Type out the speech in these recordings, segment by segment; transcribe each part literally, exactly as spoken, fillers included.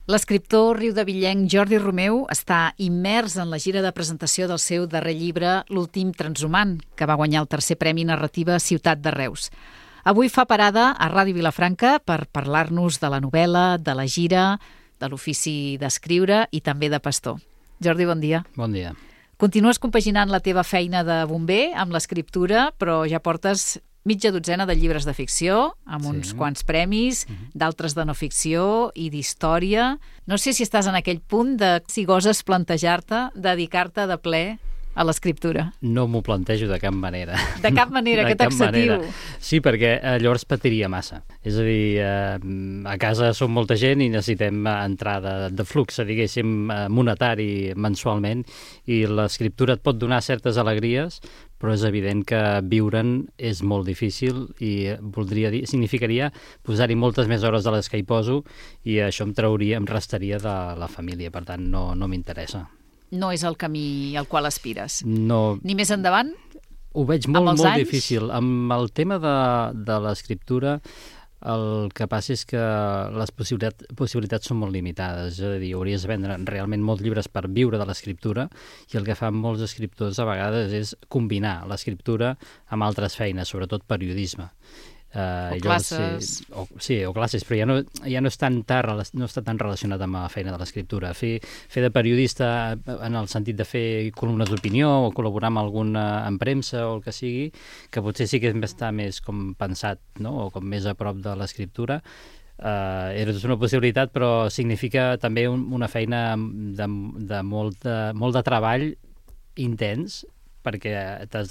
L'escriptor riudevillenc Jordi Romeu està immers en la gira de presentació del seu darrer llibre, L'últim transhumant, que va guanyar el tercer Premi Narrativa Ciutat de Reus. Avui fa parada a Ràdio Vilafranca per parlar-nos de la novel·la, de la gira, de l'ofici d'escriure i també de pastor. Jordi, bon dia. Bon dia. Continues compaginant la teva feina de bomber amb l'escriptura, però ja portes mitja dotzena de llibres de ficció, amb uns Sí. quants premis, Mhm. d'altres de no ficció i d'història. No sé si estàs en aquell punt de si goses plantejar-te, dedicar-te de ple a l'escriptura. No m'ho plantejo de cap manera. De cap manera, De que cap taxatiu. manera. Sí, perquè eh, llavors patiria massa. És a dir, eh, a casa som molta gent i necessitem eh, entrar de, de flux, diguéssim, eh, monetari mensualment, i l'escriptura et pot donar certes alegries, però és evident que viure'n és molt difícil i voldria dir, significaria posar-hi moltes més hores de les que hi poso, i això em trauria, em restaria de la família, per tant no, no m'interessa. No és el camí al qual aspires. No, Ni més endavant? ho veig Amb molt, els molt anys? difícil. Amb el tema de, de l'escriptura, el que passa és que les possibilitats, possibilitats són molt limitades. És a dir, hauries de vendre realment molts llibres per viure de l'escriptura, i el que fan molts escriptors a vegades és combinar l'escriptura amb altres feines, sobretot periodisme. Uh, O classes. Sí, o, sí, o classes, però ja no, ja no, és tan tar, no està tan relacionat amb la feina de l'escriptura. Fer, fer de periodista en el sentit de fer columnes d'opinió o col·laborar amb alguna en premsa o el que sigui, que potser sí que està més com pensat, no? O com més a prop de l'escriptura, uh, és una possibilitat, però significa també un, una feina de, de, molt de molt de treball intens, perquè t'has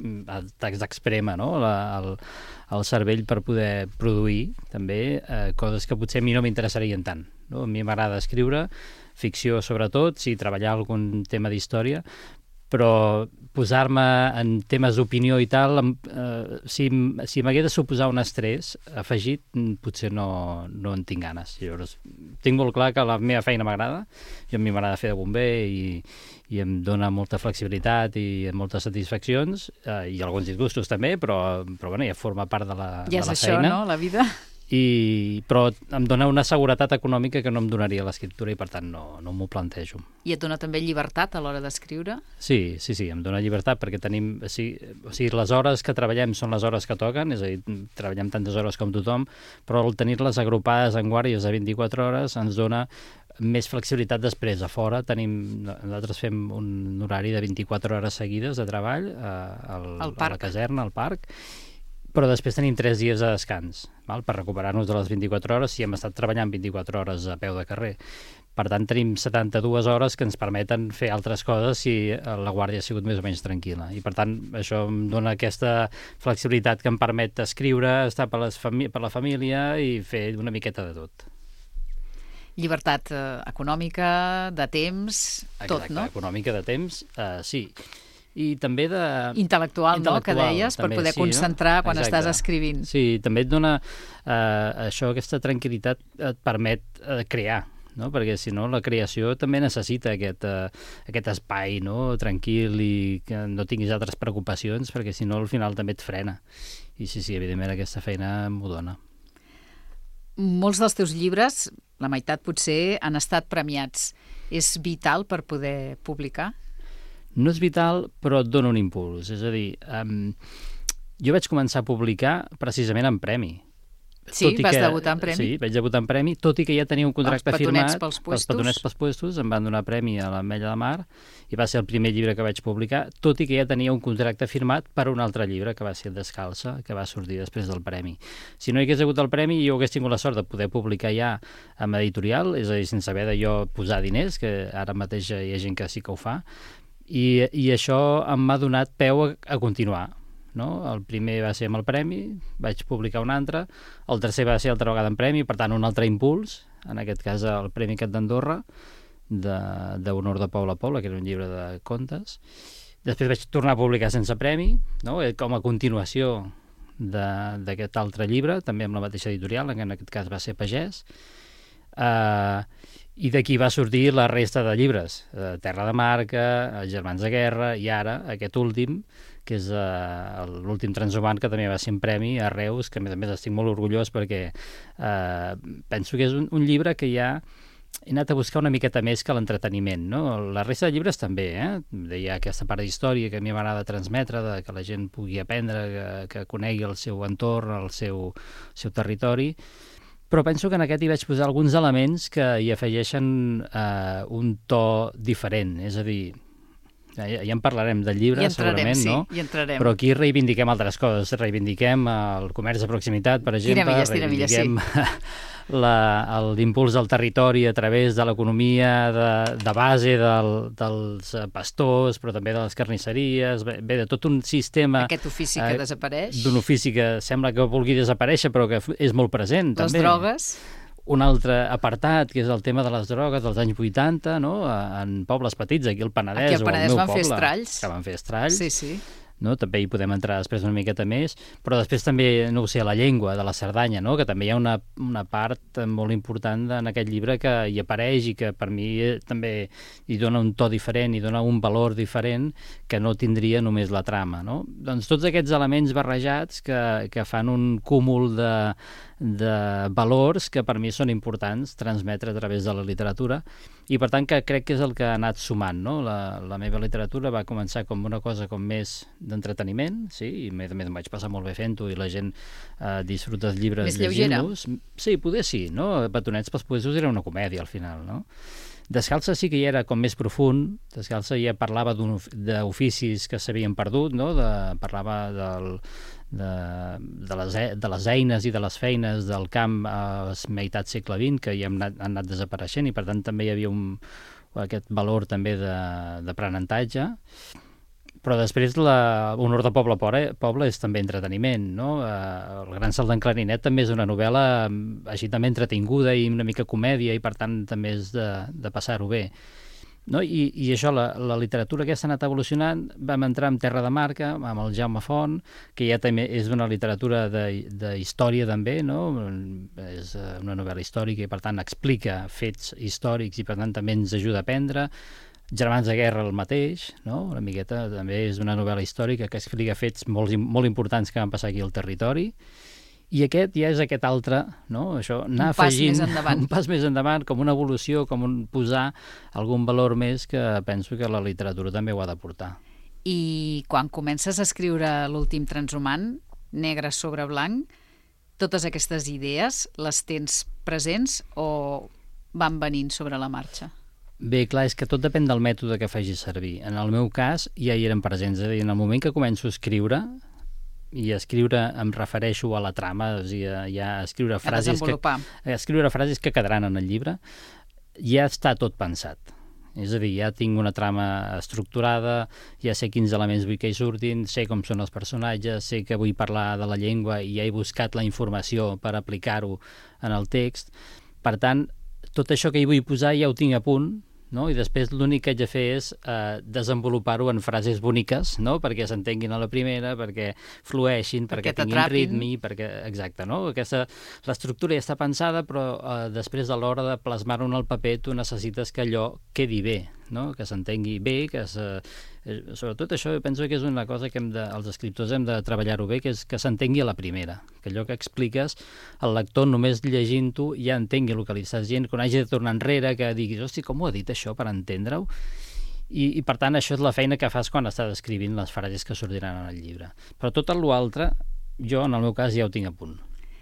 d'exprema, no? La, el, el cervell per poder produir també eh, coses que potser a mi no m'interessarien tant, no? A mi m'agrada escriure, ficció sobretot, sí, treballar algun tema d'història, però posar-me en temes d'opinió i tal, eh, si, si m'hagués de suposar un estrès afegit, potser no, no en tinc ganes. Llavors, tinc molt clar que la meva feina m'agrada, jo a mi m'agrada fer de bomber i, i em dona molta flexibilitat i moltes satisfaccions, eh, i alguns disgustos també, però, però bueno, ja forma part de la, Ja de és la això, feina. no?, la vida. I, però em dona una seguretat econòmica que no em donaria l'escriptura, i per tant no, no m'ho plantejo. I et dona també llibertat a l'hora d'escriure? Sí, sí, sí, em dona llibertat perquè tenim, sí, o sigui, les hores que treballem són les hores que toquen, és a dir, treballem tantes hores com tothom, però el tenir-les agrupades en guàrdies de vint-i-quatre hores ens dona més flexibilitat després. A fora tenim, nosaltres fem un horari de vint-i-quatre hores seguides de treball eh, al, Al a parc. la caserna, al parc, però després tenim tres dies de descans, val? Per recuperar-nos de les vint-i-quatre hores si hem estat treballant vint-i-quatre hores a peu de carrer. Per tant, tenim setanta-dues hores que ens permeten fer altres coses si la guàrdia ha sigut més o menys tranquil·la. I per tant, això em dona aquesta flexibilitat que em permet escriure, estar per, les fami per la família i fer una miqueta de tot. Llibertat eh, econòmica, de temps, tot, Exacte, no? econòmica, de temps, eh, sí. I també de... Intel·lectual, no?, que Intel·lectual, deies, per també, poder sí, no? concentrar quan Exacte. estàs escrivint. Sí, també et dona eh, això, aquesta tranquil·litat et permet eh, crear, no? Perquè si no la creació també necessita aquest, eh, aquest espai, no?, tranquil, i que no tinguis altres preocupacions, perquè si no al final també et frena. I sí, sí, evidentment aquesta feina m'ho dona. Molts dels teus llibres, la meitat potser, han estat premiats. És vital per poder publicar? No és vital, però et dona un impuls. És a dir, um, jo vaig començar a publicar precisament en premi. Sí, vas debutar en premi? Sí, vaig debutar en premi, tot i que ja tenia un contracte Els petonets firmat. pels puestos. Els petonets pels puestos, em van donar premi a l'Ametlla de Mar, i va ser el primer llibre que vaig publicar, tot i que ja tenia un contracte firmat per un altre llibre, que va ser Descalça, que va sortir després del premi. Si no hi hagués hagut el premi, jo hagués tingut la sort de poder publicar ja amb editorial, és a dir, sense haver de jo posar diners, que ara mateix hi ha gent que sí que ho fa, i, i això em m'ha donat peu a, a continuar. No? El primer va ser amb el premi, vaig publicar un altre, el tercer va ser altra vegada en premi, per tant un altre impuls, en aquest cas el Premi Cat d'Andorra, d'Honor de, de Poble a Poble, que era un llibre de contes. Després vaig tornar a publicar sense premi, no? Com a continuació d'aquest altre llibre, també amb la mateixa editorial, que en aquest cas va ser Pagès. Uh, i d'aquí va sortir la resta de llibres, uh, Terra de Marca, Germans de Guerra, i ara aquest últim, que és uh, l'últim transhumant, que també va ser un premi a Reus, que a més a més estic molt orgullós perquè uh, penso que és un, un llibre que ja he anat a buscar una miqueta més que l'entreteniment, no? La resta de llibres també, eh? Hi ha aquesta part d'història que a mi m'agrada transmetre, de que la gent pugui aprendre, que, que conegui el seu entorn, el seu, seu territori, però penso que en aquest hi vaig posar alguns elements que hi afegeixen eh, un to diferent, és a dir, ja, ja en parlarem del llibre, entrarem, segurament, sí, no? Hi entrarem. Però aquí reivindiquem altres coses, reivindiquem el comerç de proximitat, per exemple, tiramilles, tiramilles, reivindiquem sí. l'impuls del territori a través de l'economia de, de base del, dels pastors, però també de les carnisseries, bé, bé, de tot un sistema... Aquest ofici que eh, desapareix. D'un ofici que sembla que vulgui desaparèixer, però que és molt present, les també. Les drogues... Un altre apartat, que és el tema de les drogues dels anys vuitanta, no? En pobles petits, aquí al Penedès, aquí al Penedès o al meu van poble, fer estralls. que van fer estralls. Sí, sí. No? També hi podem entrar després una miqueta més, però després també, no ho sé, la llengua de la Cerdanya, no? Que també hi ha una, una part molt important en aquest llibre que hi apareix i que per mi també hi dona un to diferent, hi dona un valor diferent que no tindria només la trama, no? Doncs tots aquests elements barrejats que, que fan un cúmul de, de valors que per mi són importants transmetre a través de la literatura i per tant que crec que és el que ha anat sumant, no? La, la meva literatura va començar com una cosa com més d'entreteniment, sí, i a més em vaig passar molt bé fent-ho i la gent eh, disfruta els llibres llegint-los. Sí, poder sí, no? Petonets pels podesos era una comèdia al final, no? Descalça sí que ja era com més profund, Descalça ja parlava d'oficis que s'havien perdut, no? De, parlava del, de, de, les, de les eines i de les feines del camp a la meitat segle vint que ja han anat, han anat desapareixent i per tant també hi havia un, aquest valor també d'aprenentatge. Però després la Honor de Poble Poble és també entreteniment, no? El Gran Salt d'en Clarinet també és una novel·la així també entretinguda i una mica comèdia i per tant també és de, de passar-ho bé. No? I, i això, la, la literatura aquesta ha anat evolucionant, vam entrar en Terra de Marca, amb el Jaume Font, que ja també és una literatura de, de història també, no? És una novel·la històrica i per tant explica fets històrics i per tant també ens ajuda a aprendre. Germans de Guerra el mateix, no? Una miqueta també és una novel·la històrica que explica fets molt, molt importants que van passar aquí al territori i aquest ja és aquest altre, no? Això, anar un pas afegint, més endavant. Un pas més endavant, com una evolució, com un posar algun valor més que penso que la literatura també ho ha de portar. I quan comences a escriure l'últim transhumant, negre sobre blanc, totes aquestes idees les tens presents o van venint sobre la marxa? Bé, clar, és que tot depèn del mètode que facis servir. En el meu cas ja hi eren presents, és a dir, en el moment que començo a escriure, i a escriure em refereixo a la trama, és a dir, ja a escriure frases, que, a escriure frases que quedaran en el llibre, ja està tot pensat. És a dir, ja tinc una trama estructurada, ja sé quins elements vull que hi surtin, sé com són els personatges, sé que vull parlar de la llengua i ja he buscat la informació per aplicar-ho en el text. Per tant, tot això que hi vull posar ja ho tinc a punt, no? I després l'únic que haig de fer és eh, desenvolupar-ho en frases boniques, no? Perquè s'entenguin a la primera, perquè flueixin, perquè, perquè tinguin ritme, perquè, exacte, no? Aquesta, l'estructura ja està pensada, però eh, després a l'hora de plasmar-ho en el paper tu necessites que allò quedi bé, no? Que s'entengui bé, que se... sobretot això jo penso que és una cosa que hem de, els escriptors hem de treballar-ho bé, que és que s'entengui a la primera, que allò que expliques el lector només llegint-ho ja entengui el que li estàs dient, que no hagi de tornar enrere, que diguis, hosti, com ho ha dit això per entendre-ho? I, i per tant això és la feina que fas quan estàs escrivint les frases que sortiran en el llibre. Però tot l'altre, jo en el meu cas ja ho tinc a punt.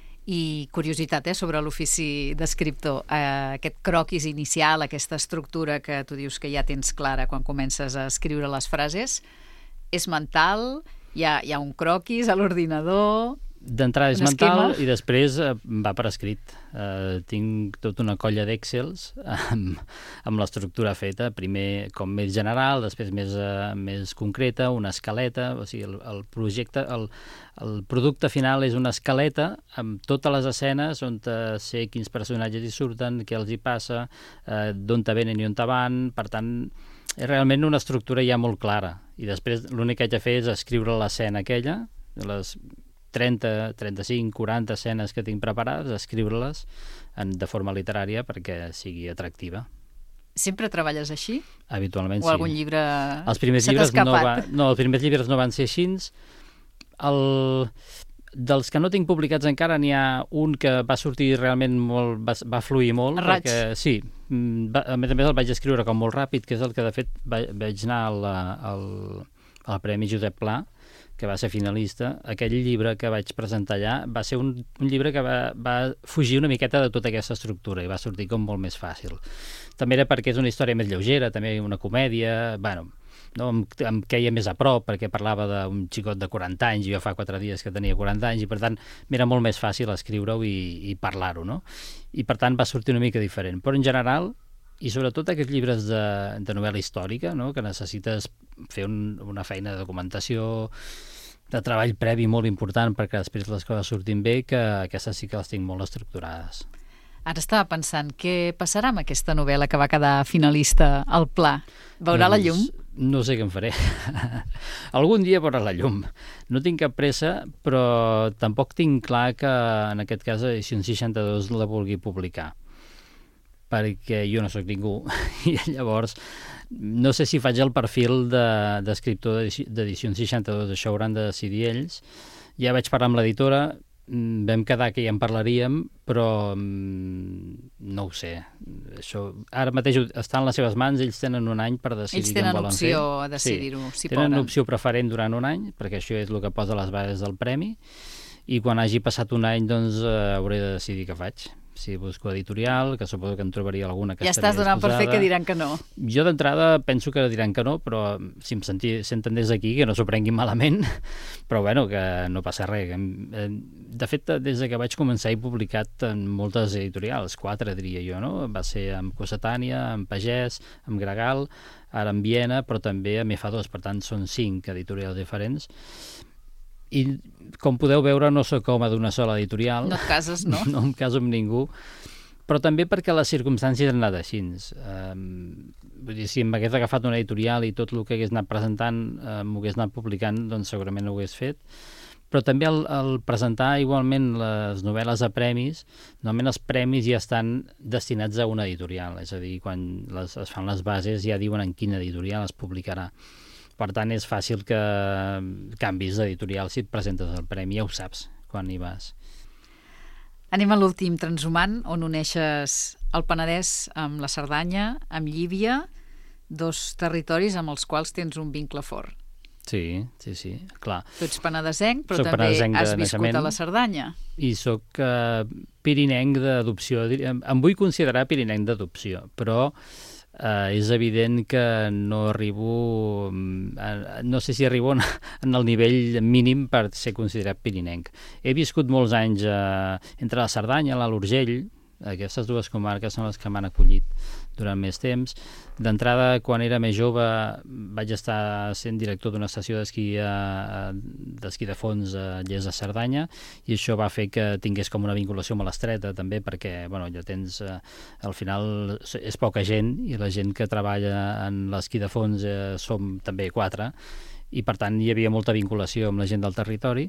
I curiositat, eh, sobre l'ofici d'escriptor. Eh, aquest croquis inicial, aquesta estructura que tu dius que ja tens clara quan comences a escriure les frases, és mental? Hi ha, hi ha un croquis a l'ordinador? D'entrada és mental i després eh, va per escrit. Eh, tinc tota una colla d'Excels amb, amb l'estructura feta, primer com més general, després més, eh, més concreta, una escaleta, o sigui, el, el projecte, el, el producte final és una escaleta amb totes les escenes on sé quins personatges hi surten, què els hi passa, eh, d'on te venen i on te van, per tant, és realment una estructura ja molt clara. I després l'únic que haig de fer és escriure l'escena aquella, les trenta, trenta-cinc, quaranta escenes que tinc preparades, escriure-les de forma literària perquè sigui atractiva. Sempre treballes així? Habitualment, sí. O algun llibre els primers se t'ha escapat? No, va, no, els primers llibres no van ser així. El... dels que no tinc publicats encara n'hi ha un que va sortir realment molt, va, va fluir molt. Raig. Perquè, sí, va, a més a més el vaig escriure com molt ràpid, que és el que de fet va, vaig anar al, al, al Premi Josep Pla, que va ser finalista. Aquell llibre que vaig presentar allà va ser un, un llibre que va, va fugir una miqueta de tota aquesta estructura i va sortir com molt més fàcil. També era perquè és una història més lleugera, també una comèdia, bueno, no, em, em queia més a prop perquè parlava d'un xicot de quaranta anys i jo fa quatre dies que tenia quaranta anys i per tant m'era molt més fàcil escriure-ho i, i parlar-ho, no? I per tant va sortir una mica diferent. Però en general, i sobretot aquests llibres de, de novel·la històrica, no? Que necessites fer un, una feina de documentació, de treball previ molt important perquè després les coses surtin bé, que aquestes sí que les tinc molt estructurades. Ara estava pensant, què passarà amb aquesta novel·la que va quedar finalista al Pla? Veurà la llum? No sé què en faré. Algun dia veurà la llum. No tinc cap pressa, però tampoc tinc clar que en aquest cas Edicions seixanta-dos la vulgui publicar, perquè jo no sóc ningú i llavors no sé si faig el perfil d'escriptor de, d'Edicions seixanta-dos, això ho hauran de decidir ells. Ja vaig parlar amb l'editora, vam quedar que ja en parlaríem, però no ho sé. Això ara mateix està en les seves mans, ells tenen un any per decidir què en volen fer. Ells tenen opció a decidir-ho, sí, si tenen poden. opció preferent durant un any, perquè això és el que posa les bases del premi, i quan hagi passat un any doncs eh, hauré de decidir què faig. Si busco editorial, que suposo que en trobaria alguna que ja estaria estàs donant disposada. Per fer que diran que no. Jo d'entrada penso que diran que no, però si em senti, senten des d'aquí, que no s'ho prenguin malament, però bueno, que no passa res. De fet, des de que vaig començar he publicat en moltes editorials, quatre diria jo, no? Va ser amb Cossetània, amb Pagès, amb Gregal, ara amb Viena, però també amb F dos, per tant són cinc editorials diferents. I com podeu veure no sóc home d'una sola editorial. No et cases, no? No em caso amb ningú, però també perquè les circumstàncies han anat així. Um, vull dir, si em hagués agafat una editorial i tot el que hagués anat presentant uh, m'ho hagués anat publicant, doncs segurament ho hagués fet. Però també el, el presentar igualment les novel·les a premis, normalment els premis ja estan destinats a una editorial, és a dir, quan les, es fan les bases ja diuen en quina editorial es publicarà. Per tant, és fàcil que canvis d'editorial si et presentes al premi, ja ho saps quan hi vas. Anem a l'últim transhumant, on uneixes el Penedès amb la Cerdanya, amb Llívia, dos territoris amb els quals tens un vincle fort. Sí, sí, sí, clar. Tu ets penedesenc, però soc també has viscut naixement, a la Cerdanya. I soc uh, pirinenc d'adopció. Em vull considerar pirinenc d'adopció, però Uh, és evident que no arribo, uh, no sé si arribo en, en el nivell mínim per ser considerat pirinenc. He viscut molts anys uh, entre la Cerdanya i l'Alt Urgell, aquestes dues comarques són les que m'han acollit durant més temps. D'entrada, quan era més jove, vaig estar sent director d'una estació d'esquí d'esquí de fons a Lles de Cerdanya, i això va fer que tingués com una vinculació molt estreta també, perquè bueno, ja tens, eh, al final és poca gent, i la gent que treballa en l'esquí de fons eh, som també quatre, i per tant hi havia molta vinculació amb la gent del territori.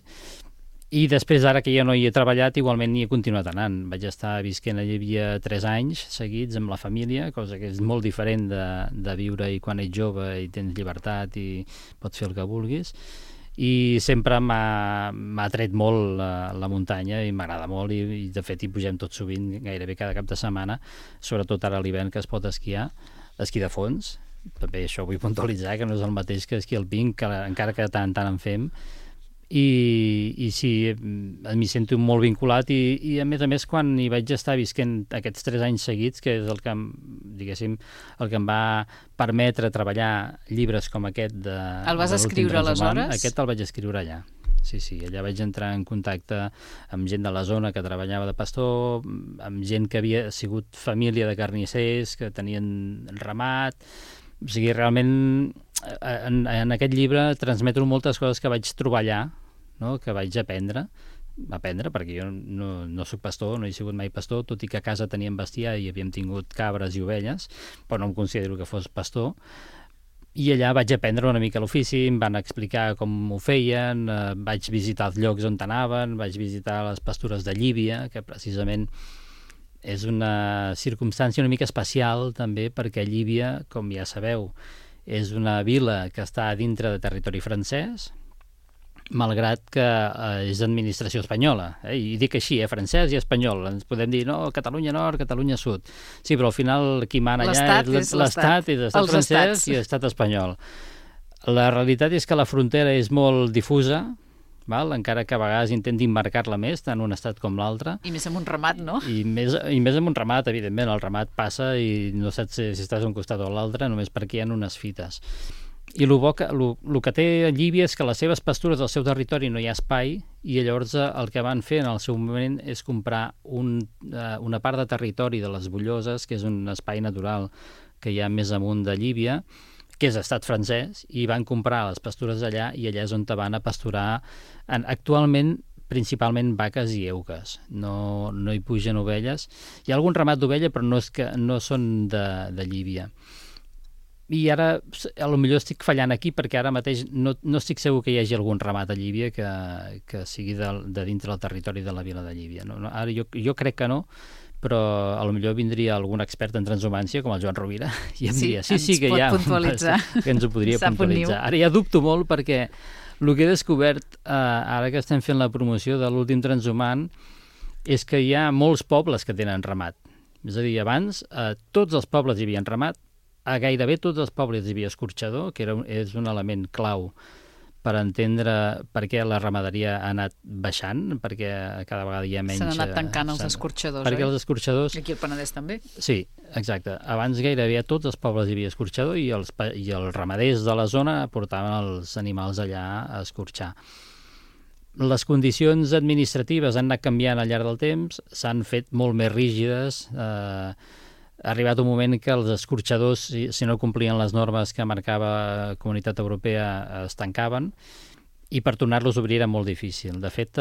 I després, ara que ja no hi he treballat, igualment hi he continuat anant. Vaig estar visquent a Llívia tres anys seguits amb la família, cosa que és molt diferent de, de viure i quan ets jove i tens llibertat i pots fer el que vulguis. I sempre m'ha tret molt la, la muntanya i m'agrada molt, i, i de fet hi pugem tot sovint, gairebé cada cap de setmana, sobretot ara a l'hivern que es pot esquiar, esquí de fons. També això vull puntualitzar, que no és el mateix que esquí alpí, que encara que de tant en tant en fem. I, i sí, m'hi sento molt vinculat, i, i a més a més quan hi vaig estar visquent aquests tres anys seguits, que és el que, diguéssim, el que em va permetre treballar llibres com aquest de, el vas de l'últim escriure transhumant, aleshores? aquest el vaig escriure allà. Sí, sí, allà vaig entrar en contacte amb gent de la zona que treballava de pastor, amb gent que havia sigut família de carnissers, que tenien ramat. O sigui, realment en, en aquest llibre transmeto moltes coses que vaig trobar allà, no? Que vaig aprendre, aprendre, perquè jo no, no soc pastor, no he sigut mai pastor, tot i que a casa teníem bestiar i havíem tingut cabres i ovelles, però no em considero que fos pastor. I allà vaig aprendre una mica l'ofici, em van explicar com ho feien, eh, vaig visitar els llocs on anaven, vaig visitar les pastures de Llívia, que precisament és una circumstància una mica especial també, perquè Llívia, com ja sabeu, és una vila que està dintre de territori francès, malgrat que eh, és administració espanyola. Eh? I dic així, eh? francès i espanyol. Ens podem dir, no, Catalunya Nord, Catalunya Sud. Sí, però al final qui mana allà és l'Estat, és l'Estat francès i l'Estat espanyol. La realitat és que la frontera és molt difusa, val? Encara que a vegades intentin marcar-la més, tant un estat com l'altre. I més amb un ramat, no? I més, i més amb un ramat, evidentment. El ramat passa i no saps si, si estàs a un costat o a l'altre, només perquè hi ha unes fites. I el que, lo, lo que té Llívia és que les seves pastures del seu territori no hi ha espai i llavors el que van fer en el seu moment és comprar un, uh, una part de territori de les Bulloses, que és un espai natural que hi ha més amunt de Llívia, que és estat francès, i van comprar les pastures allà i allà és on van a pasturar en, actualment principalment vaques i euques. No, no hi pugen ovelles. Hi ha algun ramat d'ovella, però no, és que, no són de, de Llívia. I ara, a lo millor estic fallant aquí perquè ara mateix no, no estic segur que hi hagi algun ramat a Llívia que, que sigui de, de dintre del territori de la vila de Llívia. No, no, ara jo, jo crec que no, però a lo millor vindria algun expert en transhumància, com el Joan Rovira, i em sí, diria, sí, sí, que hi ha, que ens ho podria puntualitzar. Ara ja dubto molt perquè el que he descobert, eh, ara que estem fent la promoció de l'últim transhumant, és que hi ha molts pobles que tenen ramat. És a dir, abans eh, tots els pobles hi havien ramat, a gairebé tots els pobles hi havia escorxador, que era, és un element clau per entendre per què la ramaderia ha anat baixant, perquè cada vegada hi ha menys... S'han anat tancant els escorxadors, perquè oi? Els escorxadors... I aquí al Penedès també? Sí, exacte. Abans gairebé a tots els pobles hi havia escorxador i els, i els ramaders de la zona portaven els animals allà a escorxar. Les condicions administratives han anat canviant al llarg del temps, s'han fet molt més rígides, eh, ha arribat un moment que els escorxadors, si, si no complien les normes que marcava la Comunitat Europea, es tancaven, i per tornar-los a obrir era molt difícil. De fet,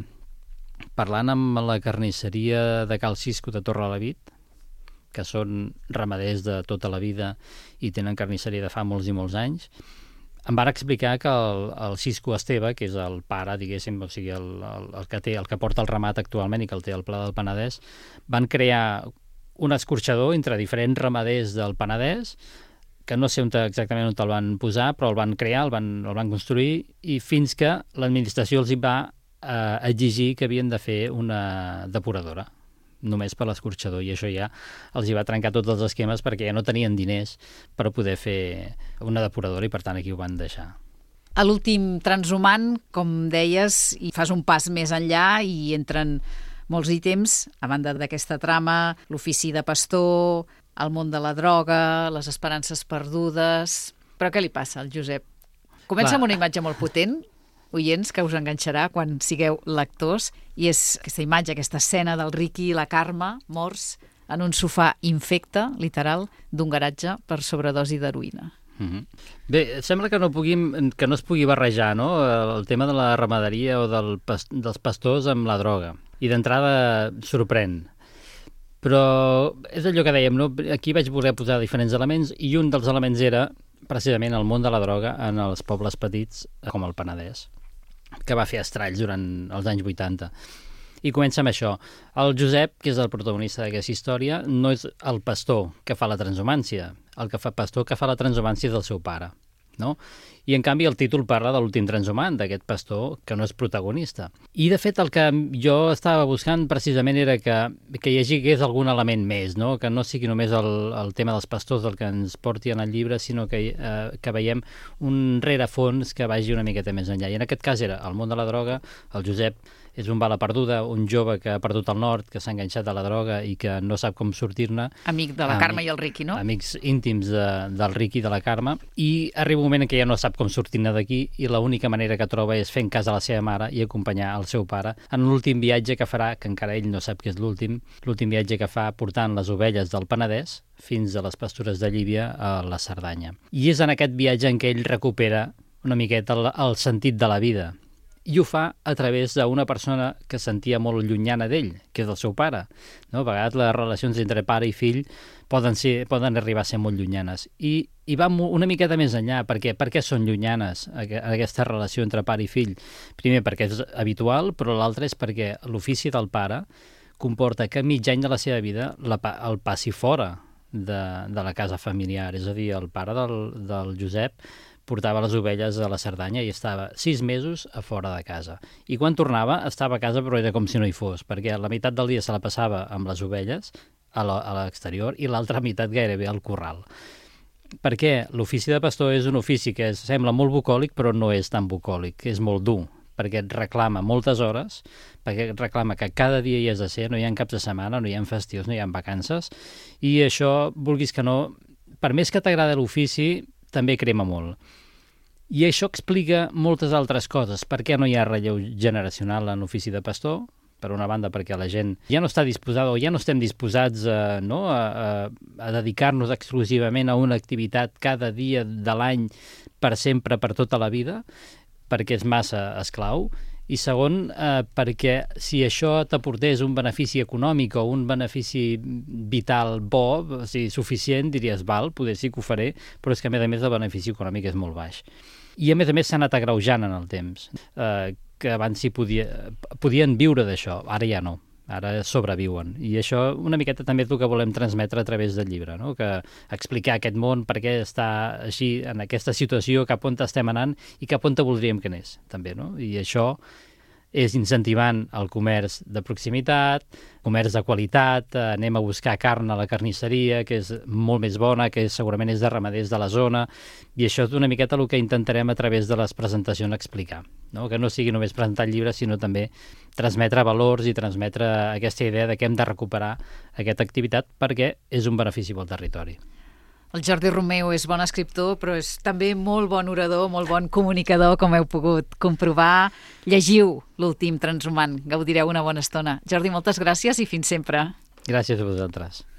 eh, parlant amb la carnisseria de Cal Cisco de Torrelavit, que són ramaders de tota la vida i tenen carnisseria de fa molts i molts anys, em van explicar que el, el Cisco Esteve, que és el pare, diguéssim, o sigui, el, el, el, que té, el que porta el ramat actualment i que el té al Pla del Penedès, van crear un escorxador entre diferents ramaders del Penedès, que no sé on exactament on el van posar, però el van crear, el van, el van construir, i fins que l'administració els hi va eh, exigir que havien de fer una depuradora, només per l'escorxador, i això ja els hi va trencar tots els esquemes perquè ja no tenien diners per poder fer una depuradora i per tant aquí ho van deixar. A l'últim transhumant, com deies, hi fas un pas més enllà i entren molts ítems, a banda d'aquesta trama, l'ofici de pastor, el món de la droga, les esperances perdudes... Però què li passa al Josep? Comença Clar. amb una imatge molt potent, oients, que us enganxarà quan sigueu lectors, i és aquesta imatge, aquesta escena del Riqui i la Carme, morts, en un sofà infecte, literal, d'un garatge per sobredosi d'heroïna. Mm-hmm. Bé, sembla que no, puguin, que no es pugui barrejar, no?, el tema de la ramaderia o del, dels pastors amb la droga. I d'entrada sorprèn. Però és allò que dèiem, no? Aquí vaig voler posar diferents elements i un dels elements era precisament el món de la droga en els pobles petits com el Penedès, que va fer estralls durant els anys vuitanta. I comença amb això. El Josep, que és el protagonista d'aquesta història, no és el pastor que fa la transhumància. El que fa pastor que fa la transhumància és el seu pare, no? I, en canvi, el títol parla de l'últim transhumant, d'aquest pastor que no és protagonista. I, de fet, el que jo estava buscant precisament era que, que hi hagués algun element més, no? Que no sigui només el, el tema dels pastors el que ens porti en el llibre, sinó que, eh, que veiem un rerefons que vagi una miqueta més enllà. I en aquest cas era el món de la droga, el Josep és un bala perduda, un jove que ha perdut el nord, que s'ha enganxat a la droga i que no sap com sortir-ne. Amic de la Carme Amic, i el Riqui, no? Amics íntims de, del Riqui i de la Carme. I arriba un moment en què ja no sap com sortir-ne d'aquí i l'única manera que troba és fent cas a la seva mare i acompanyar el seu pare en l'últim viatge que farà, que encara ell no sap que és l'últim, l'últim viatge que fa portant les ovelles del Penedès fins a les pastures de Llívia a la Cerdanya. I és en aquest viatge en què ell recupera una miqueta el, el sentit de la vida. I ho fa a través d'una persona que sentia molt llunyana d'ell, que és el seu pare. No? A vegades les relacions entre pare i fill poden, ser, poden arribar a ser molt llunyanes. I, i va una miqueta més enllà, perquè per què són llunyanes aquesta relació entre pare i fill? Primer, perquè és habitual, però l'altre és perquè l'ofici del pare comporta que mig any de la seva vida la, el passi fora de, de la casa familiar. És a dir, el pare del, del Josep portava les ovelles a la Cerdanya i estava sis mesos a fora de casa. I quan tornava, estava a casa però era com si no hi fos, perquè la meitat del dia se la passava amb les ovelles a l'exterior i l'altra meitat gairebé al corral. Perquè l'ofici de pastor és un ofici que es, sembla molt bucòlic, però no és tan bucòlic, és molt dur, perquè et reclama moltes hores, perquè et reclama que cada dia hi has de ser, no hi ha caps de setmana, no hi ha festius, no hi ha vacances, i això, vulguis que no, per més que t'agrada l'ofici, també crema molt. I això explica moltes altres coses. Per què no hi ha relleu generacional en l'ofici de pastor? Per una banda, perquè la gent ja no està disposada o ja no estem disposats a, no, a, a, a dedicar-nos exclusivament a una activitat cada dia de l'any per sempre, per tota la vida, perquè és massa esclau. I segon, eh, perquè si això t'aportés un benefici econòmic o un benefici vital bo, o sigui, suficient, diries, val, poder sí que ho faré, però és que a més a més el benefici econòmic és molt baix. I a més a més s'ha anat agreujant en el temps, eh, que abans sí podia, podien viure d'això, ara ja no, ara sobreviuen. I això una miqueta també és el que volem transmetre a través del llibre, no? Que explicar aquest món, per què està així, en aquesta situació, cap on estem anant i cap on voldríem que anés, també, no? I això és incentivant el comerç de proximitat, comerç de qualitat, eh, anem a buscar carn a la carnisseria, que és molt més bona, que segurament és de ramaders de la zona, i això és una miqueta el que intentarem a través de les presentacions explicar, no? Que no sigui només presentar el llibre, sinó també transmetre valors i transmetre aquesta idea de que hem de recuperar aquesta activitat perquè és un benefici pel territori. El Jordi Romeu és bon escriptor, però és també molt bon orador, molt bon comunicador, com heu pogut comprovar. Llegiu l'últim transhumant, gaudireu una bona estona. Jordi, moltes gràcies i fins sempre. Gràcies a vosaltres.